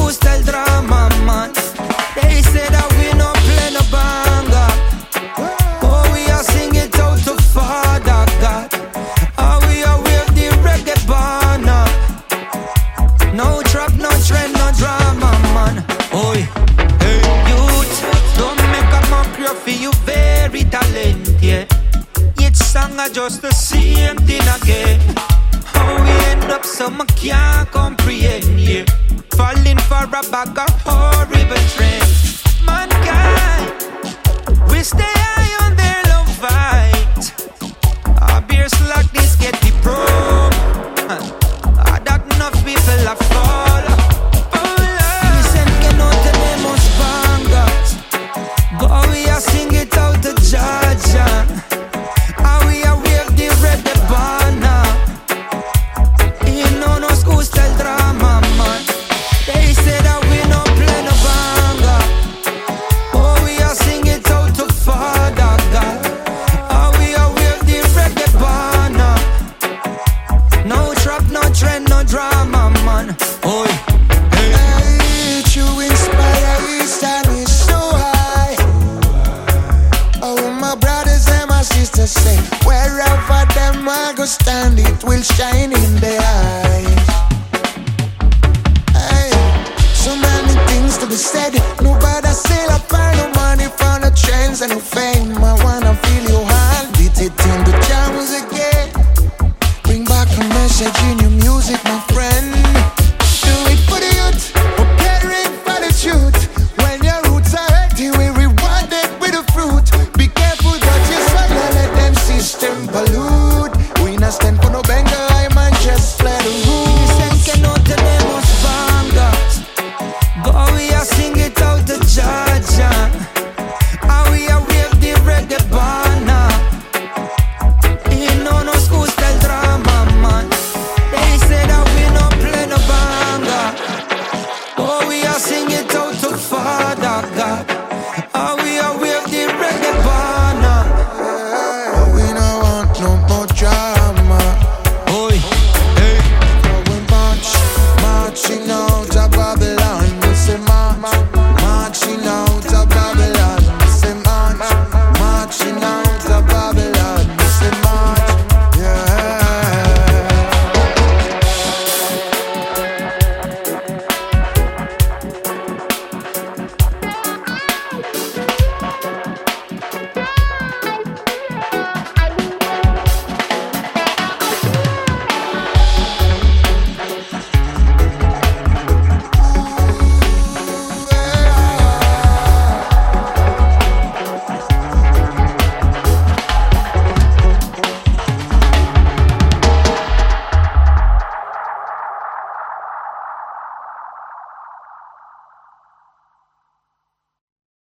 school style drama, man. They say that we no play no banger. Oh, we are sing it out to Father God. Oh, we are with the reggae banner. No trap, no trend, no drama, man. Oi, hey, youth, don't make a mockery of you very talented, yeah. Each song are just the same thing again. How we end up so I can't comprehend, yeah. Falling for a bag of horrible trend. Mankind, we stay high on their love fight. Our beers like this get the probe. That enough people are fall. Listen, que no tenemos bangas, but we are sing it out to Jaja. How we are wave the red banner. You know no school style drama, man. They say that we no play no banger. Oh, we are sing it out to Father God. How we are wave the red banner. No trap, no trend, no drama, man. Oi, hey. Hey, true inspiration is so high. Oh, my brothers and my sisters say, wherever them I go stand, it will shine in their eyes. Hey, so many things to be said. Nobody say I find no money for no trends and no fame. I wanna feel your heart, beat it in the jams again. Bring back a message in your music, my friend. Do it for the youth, preparing for the truth. When your roots are healthy, we reward it with the fruit. Be careful what you say, don't let them system pollute. We not stand for no banger, I might just play the Dicen rules. que no tenemos bangas, but we are sing it out to Jaja. How we are wave the reggae banner. You know no school style drama, man. They say that we no play no banger, but we are singing